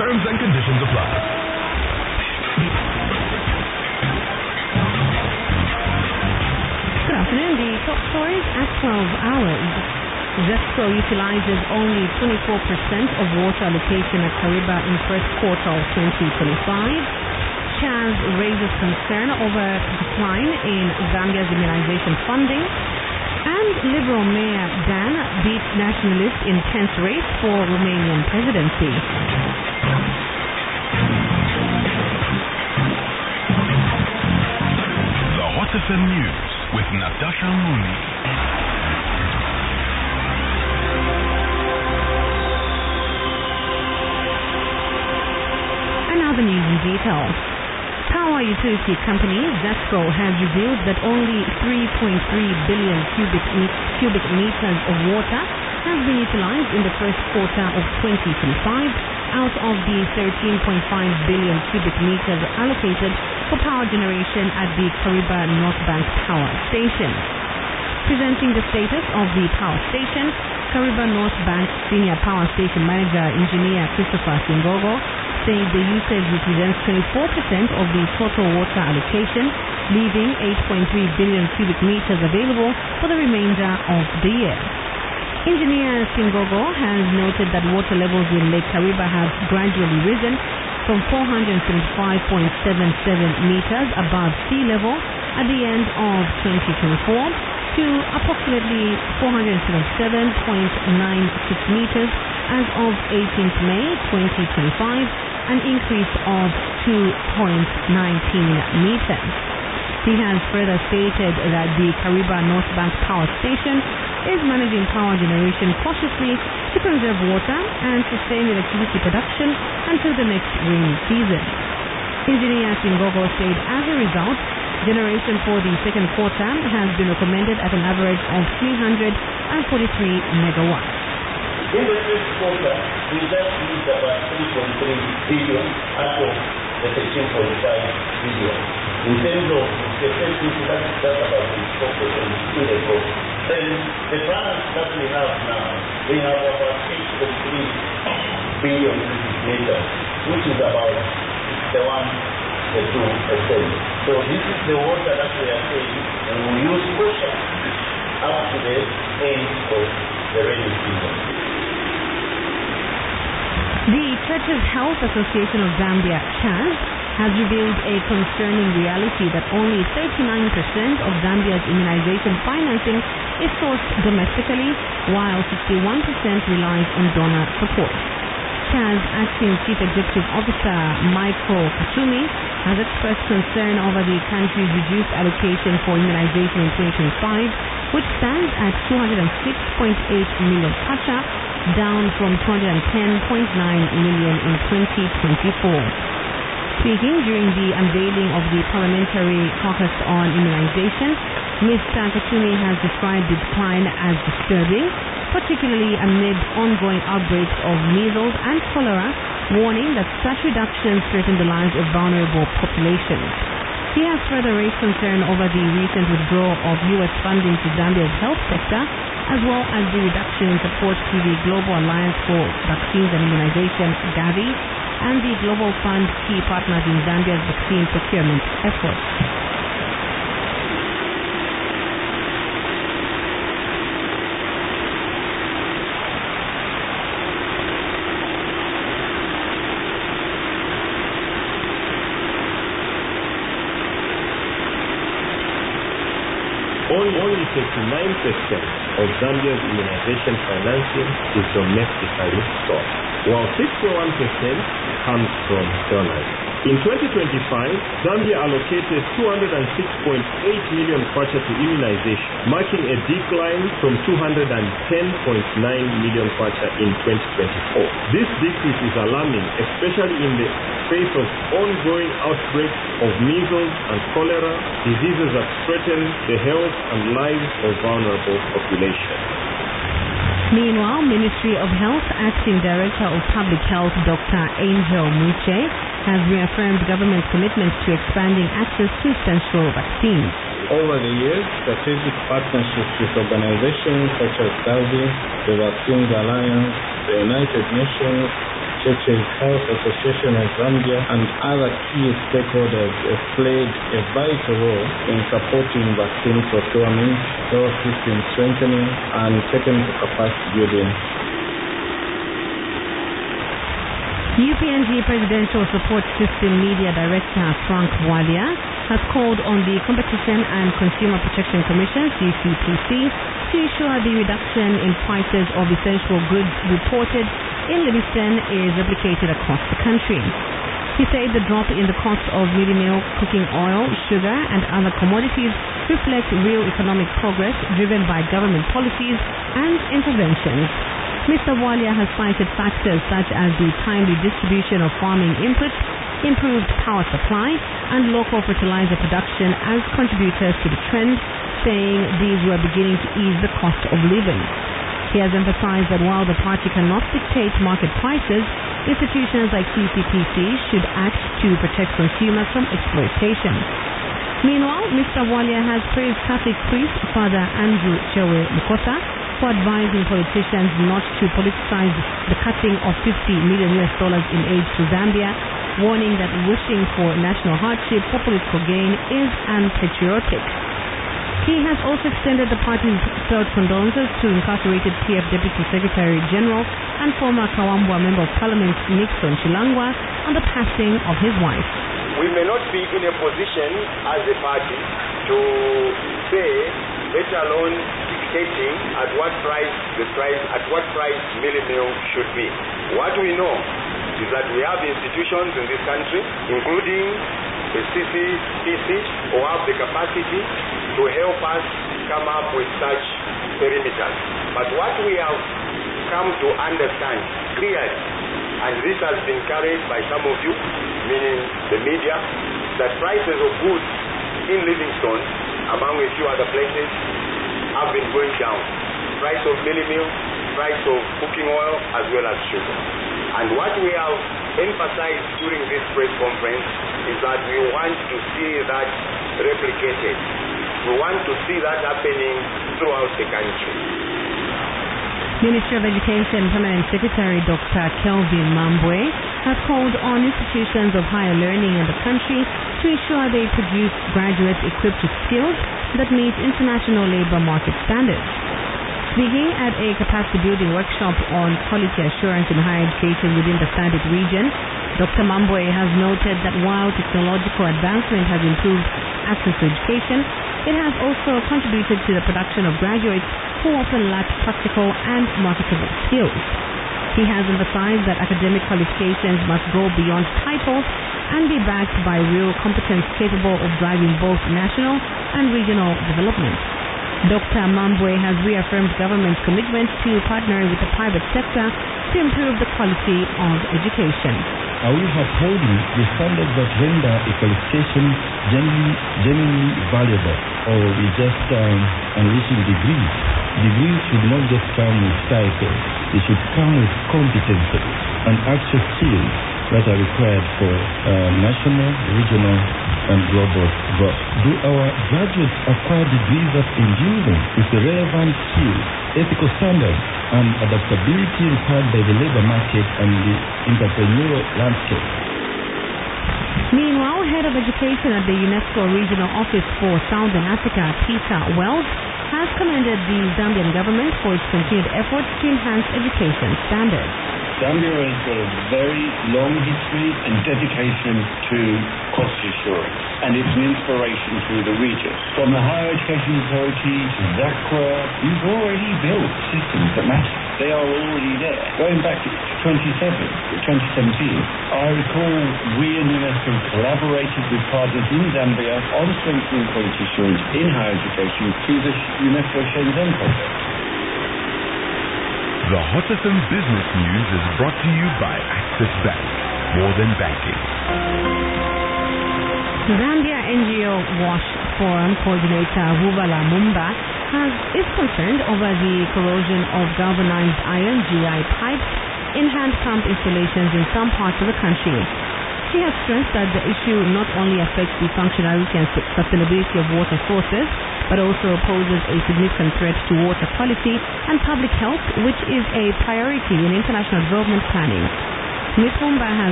Terms and conditions apply. Good afternoon. The top stories at 12 hours. ZESCO utilizes only 24% of water allocation at Kariba in first quarter of 2025. Chaz raises concern over decline in Zambia's immunization funding. And Liberal Mayor Dan beats nationalist in tense race for Romanian presidency. The Hot FM News with Natasha Mooney. And now the news in detail. Power utility company ZESCO has revealed that only 3.3 billion cubic meters of water has been utilized in the first quarter of 2025 out of the 13.5 billion cubic meters allocated for power generation at the Kariba North Bank Power Station. Presenting the status of the power station, Kariba North Bank Senior Power Station Manager Engineer Christopher Singogo said the usage represents 24% of the total water allocation, leaving 8.3 billion cubic meters available for the remainder of the year. Engineer Singogo has noted that water levels in Lake Kariba have gradually risen from 475.77 meters above sea level at the end of 2024 to approximately 477.96 meters as of 18th May 2025, an increase of 2.19 meters. He has further stated that the Kariba North Bank Power Station is managing power generation cautiously to conserve water and sustain electricity production until the next rainy season. Engineer Singogo said as a result, generation for the second quarter has been recommended at an average of 343 megawatts. In the first quarter, we just used about 3.3 billion out of the 13.5 billion. In terms of the first quarter, that's about 4% to the growth. Then the balance that we have now, we have about 8.3 billion cubic meters, which is about 2%. So this is the water that we are saying, and we use caution up to the end of the rainy season. The Churches Health Association of Zambia, CHAZ, has revealed a concerning reality that only 39% of Zambia's immunization financing is sourced domestically, while 61% relies on donor support. CHAZ Acting Chief Executive Officer Michael Katumi has expressed concern over the country's reduced allocation for immunization in 2025, which stands at 206.8 million kwacha, down from 210.9 million in 2024. Speaking during the unveiling of the Parliamentary Caucus on Immunization, Mr. Katumi has described the decline as disturbing, particularly amid ongoing outbreaks of measles and cholera, warning that such reductions threaten the lives of vulnerable populations. He has further raised concern over the recent withdrawal of U.S. funding to Zambia's health sector, as well as the reduction in support to the Global Alliance for Vaccines and Immunization, Gavi, and the Global Fund, key partners in Zambia's vaccine procurement efforts. Only 39% of Zambia's immunization financing is domestically sourced, while 61% comes from donors. In 2025, Zambia allocated 206.8 million kwacha to immunization, marking a decline from 210.9 million kwacha in 2024. This decrease is alarming, especially in the face of ongoing outbreaks of measles and cholera, diseases that threaten the health and lives of vulnerable populations. Meanwhile, Ministry of Health Acting Director of Public Health Dr. Angel Mwiche has reaffirmed government's commitment to expanding access to essential vaccines. Over the years, strategic partnerships with organizations such as Gavi, the Vaccines Alliance, the United Nations, such as Health Association of Zambia and other key stakeholders have played a vital role in supporting vaccine procurement, health system strengthening, and technical capacity building. UPNG Presidential Support System Media Director Frank Bwalia has called on the Competition and Consumer Protection Commission, CCPC, to ensure the reduction in prices of essential goods reported in Livingstone is replicated across the country. He said the drop in the cost of mealie meal, cooking oil, sugar and other commodities reflect real economic progress driven by government policies and interventions. Mr. Bwalia has cited factors such as the timely distribution of farming inputs, improved power supply, and local fertilizer production as contributors to the trend, saying these were beginning to ease the cost of living. He has emphasized that while the party cannot dictate market prices, institutions like CCPC should act to protect consumers from exploitation. Meanwhile, Mr. Bwalia has praised Catholic priest Father Andrew Chewe Mukosa for advising politicians not to politicize the cutting of $50 million in aid to Zambia, warning that wishing for national hardship for political gain is unpatriotic. He has also extended the party's felt condolences to incarcerated PF Deputy Secretary General and former Kawambwa Member of Parliament Nixon Chilangwa on the passing of his wife. We may not be in a position as a party to say, let alone dictating at what price mealie meal should be. What we know is that we have institutions in this country, including the CCPC, who have the capacity to help us come up with such perimeters. But what we have come to understand clearly, and this has been carried by some of you, meaning the media, that prices of goods in Livingstone, among a few other places, have been going down. Price of mealie meal, price of cooking oil, as well as sugar. And what we have emphasized during this press conference is that we want to see that replicated. We want to see that happening throughout the country. Ministry of Education Permanent Secretary Dr. Kelvin Mambwe has called on institutions of higher learning in the country to ensure they produce graduates equipped with skills that meet international labor market standards. Speaking at a capacity building workshop on quality assurance in higher education within the SADC region, Dr. Mambwe has noted that while technological advancement has improved access to education, it has also contributed to the production of graduates who often lack practical and marketable skills. He has emphasized that academic qualifications must go beyond titles and be backed by real competence capable of driving both national and regional development. Dr. Mambwe has reaffirmed government's commitment to partnering with the private sector to improve the quality of education. Are we upholding the standards that render a qualification genuinely valuable, or we just unleashing degrees? Degrees should not just come with titles. They should come with competences and actual skills that are required for national, regional, and global growth. Do our graduates acquire degrees that endure them with the relevant skills, ethical standards, and adaptability required by the labor market and the entrepreneurial landscape? Meanwhile, Head of Education at the UNESCO Regional Office for Southern Africa, Peter Wells, has commended the Zambian government for its continued efforts to enhance education standards. Zambia has got a very long history and dedication to quality assurance, and it's an inspiration to the region. From the Higher Education Authority to ZACRA, you've already built systems that matter. They are already there. Going back to 2017, I recall we in UNESCO collaborated with partners in Zambia on strengthening quality assurance in higher education through the UNESCO Shenzhen project. The Hotatham Business News is brought to you by Access Bank. More than banking. Zambia NGO WASH Forum coordinator Huvala Mumba is concerned over the corrosion of galvanized iron GI pipes in hand pump installations in some parts of the country. She has stressed that the issue not only affects the functionality and sustainability of water sources, but also poses a significant threat to water quality and public health, which is a priority in international development planning. Miss Mumbai has